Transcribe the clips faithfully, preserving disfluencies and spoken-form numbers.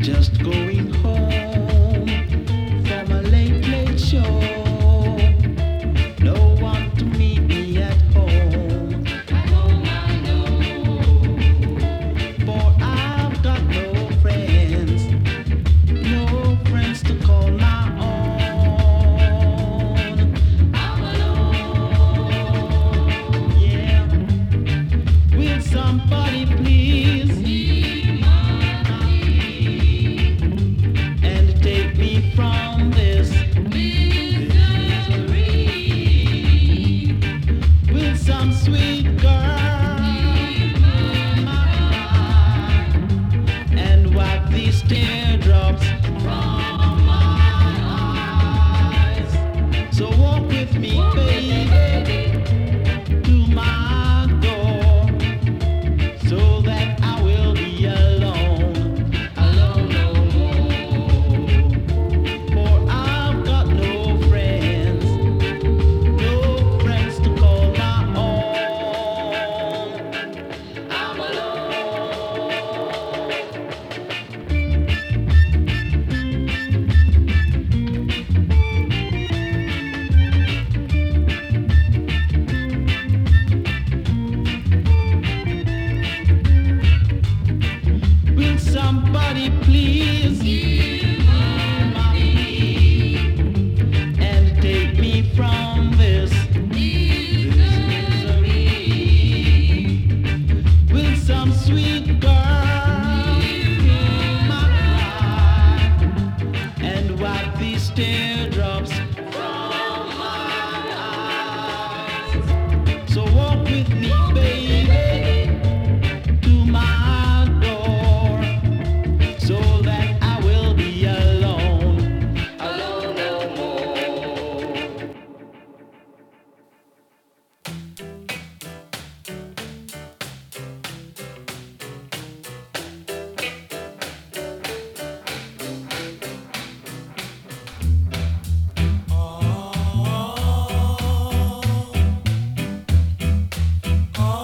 Just going home from a late, late show. No one to meet me at home. I know, I know. For I've got no friends, no friends to call my own. I'm alone. Yeah. Will somebody please heal my mind and take me from this misery? Will some sweet girl heal my mind and wipe these teardrops from my eyes? So walk with me, baby, to my door, so that I will be alone, alone no more. For I've got no friends, no friends to call my own. I'm alone. Will somebody please heal my need and take me from this misery? Will some sweet girl heal my cry and wipe these teardrops from my eyes? So walk with me, baby, to my door, so that I will be alone, alone no more. Oh,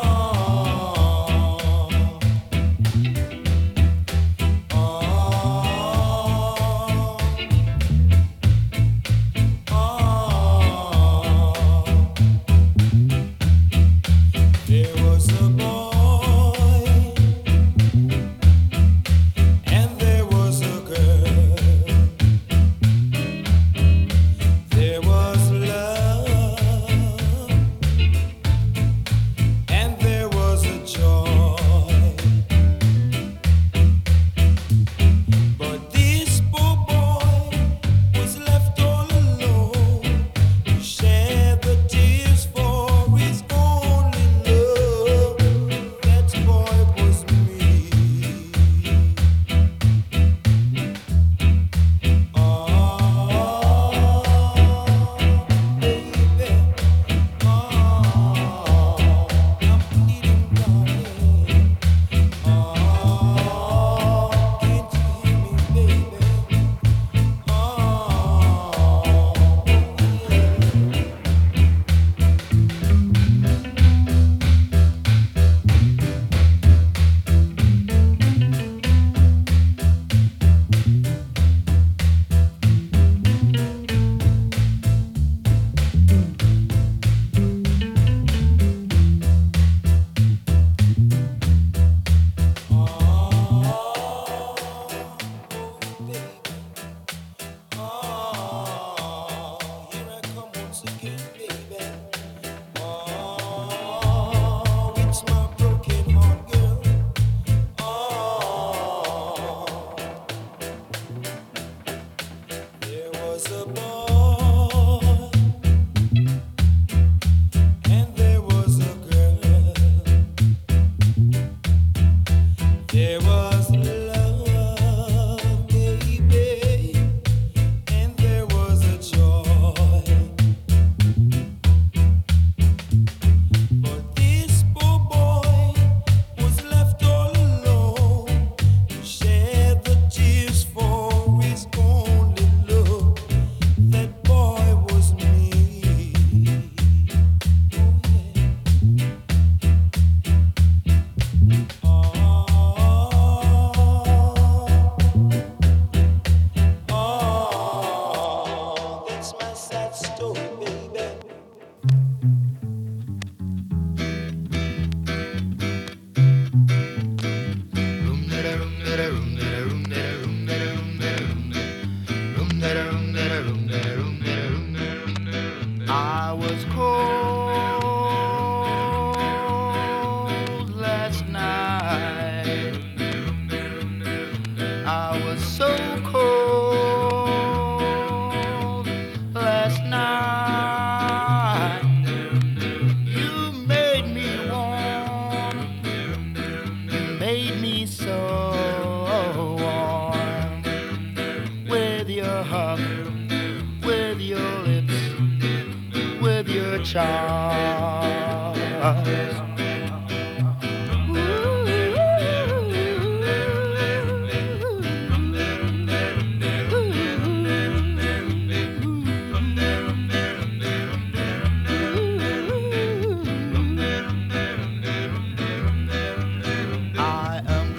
I am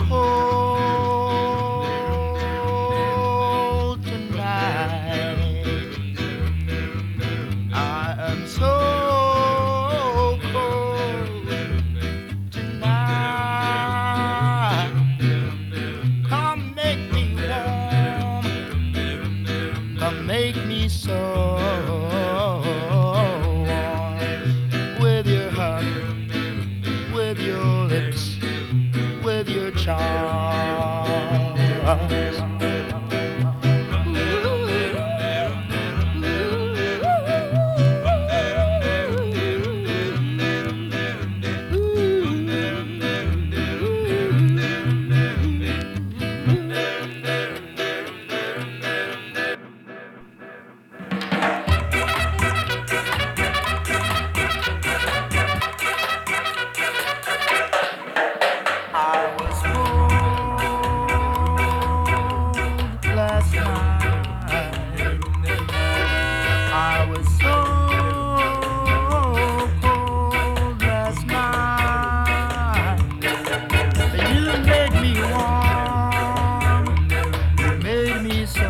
cold tonight. I am so cold tonight. Come make me warm. Come make me so warm with your hug, with your lips, with your charms. I was cold last night. I was so cold last night. You made me warm. You made me so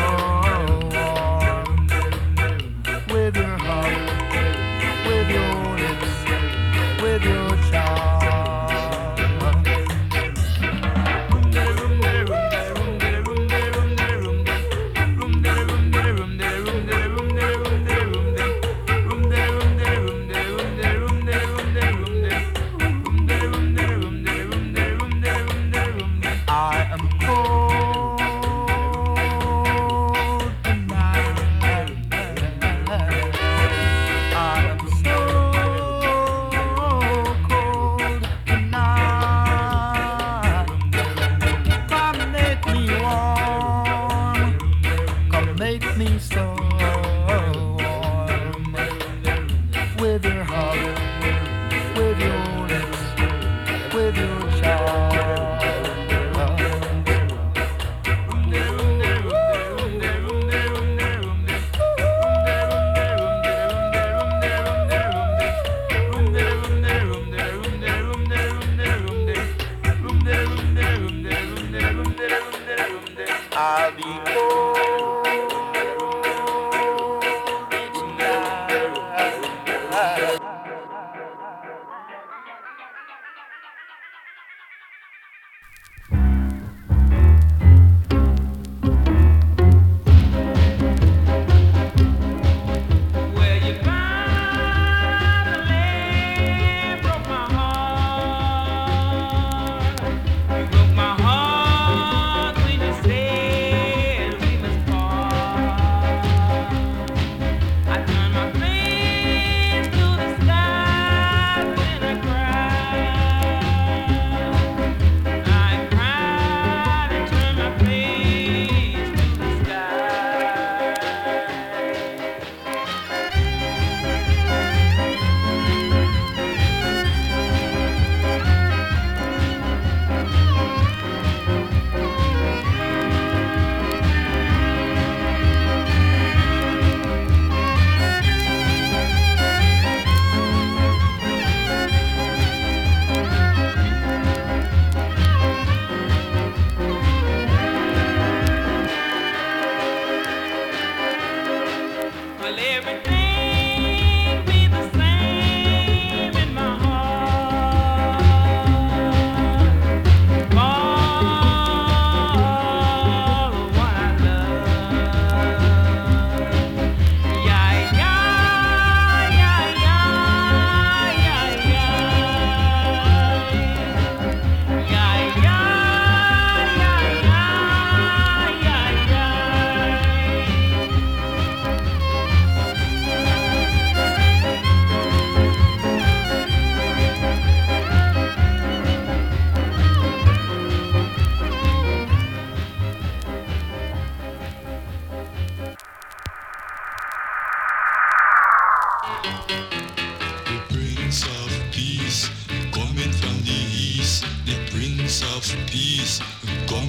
warm with your hug, with your lips, with your charm. I am cold tonight. I am so cold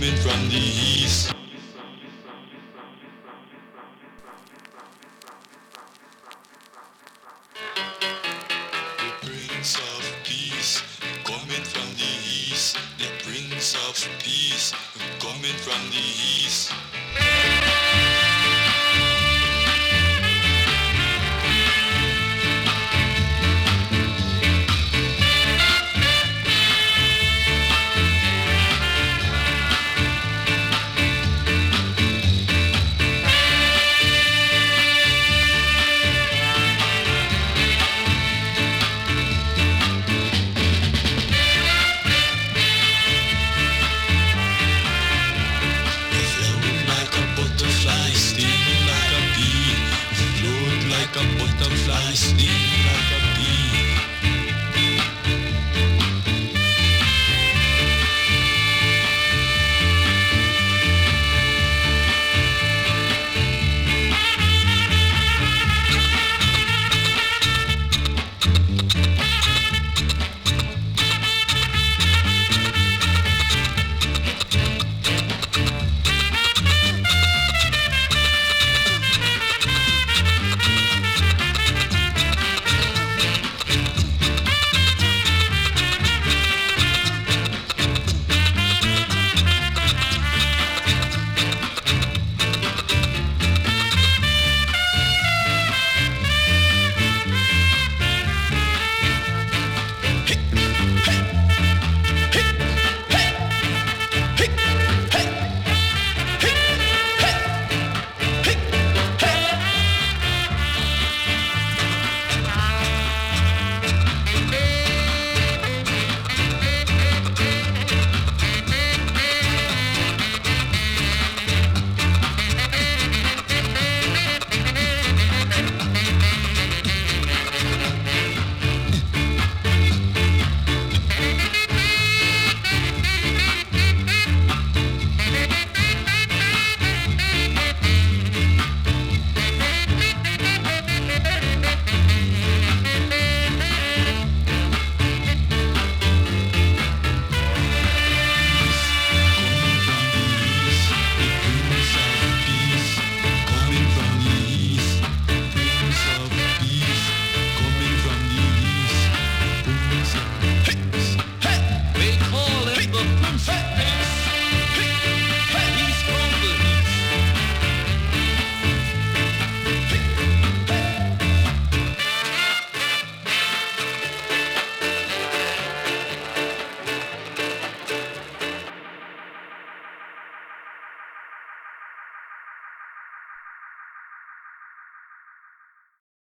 coming from the east. The Prince of Peace, coming from the east. The Prince of Peace, coming from the east.